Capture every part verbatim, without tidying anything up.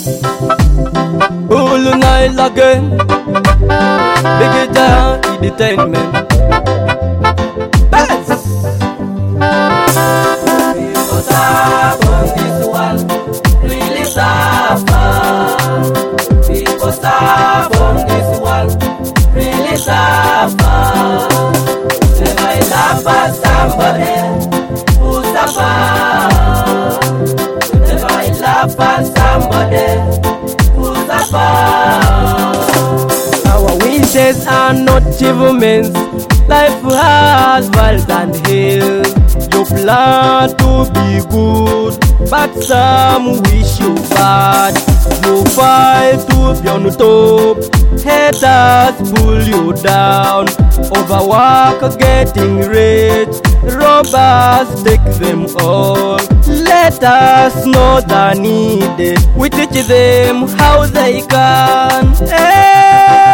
All night again, big giant entertainment. Best. People suffer on this world, really suffer. People suffer on this world, really suffer. Never laugh at somebody who suffer. Never laugh at somebody who suffer. Our wishes are not achievements. Life has valleys and hills. You plan to be good, but some wish you bad. You fight to be on the top. Haters pull you down. Overwork, getting rich. Robbers take them all. Let us know the need. We teach them how they can. Hey.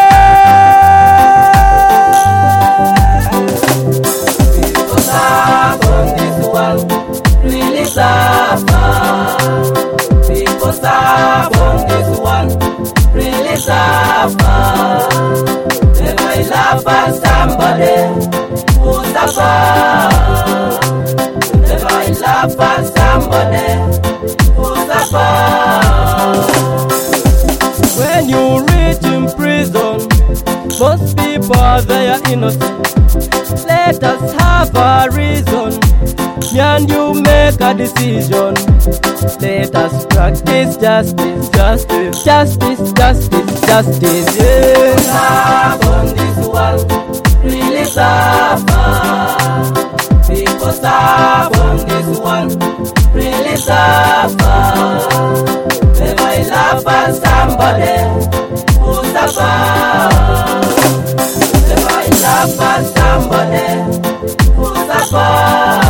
People suffer on this world, really suffer. People suffer on this world, really suffer. Never laugh at somebody who suffer. Never laugh at somebody who suffer. When you reach in prison, most people are there innocent. Let us have a reason, me and you make a decision. Let us practice justice, justice, justice, justice, justice, yeah. Suffer on this world, really suffer. People suffer on this world, really suffer. Never laugh at somebody who suffer. Never laugh at somebody who suffer.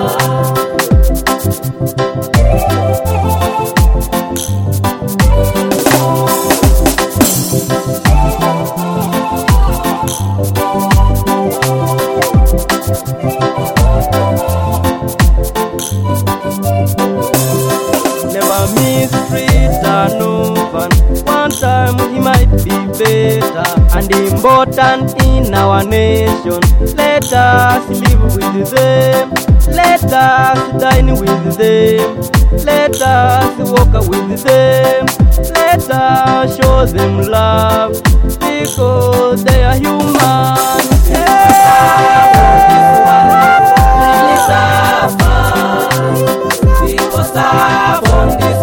Never mistreat an orphan. One time he might be better and important in our nation. Let us live with them. Let us dine with them. Let us walk with them. Let us show them love because they are human. Really suffer. People suffer on this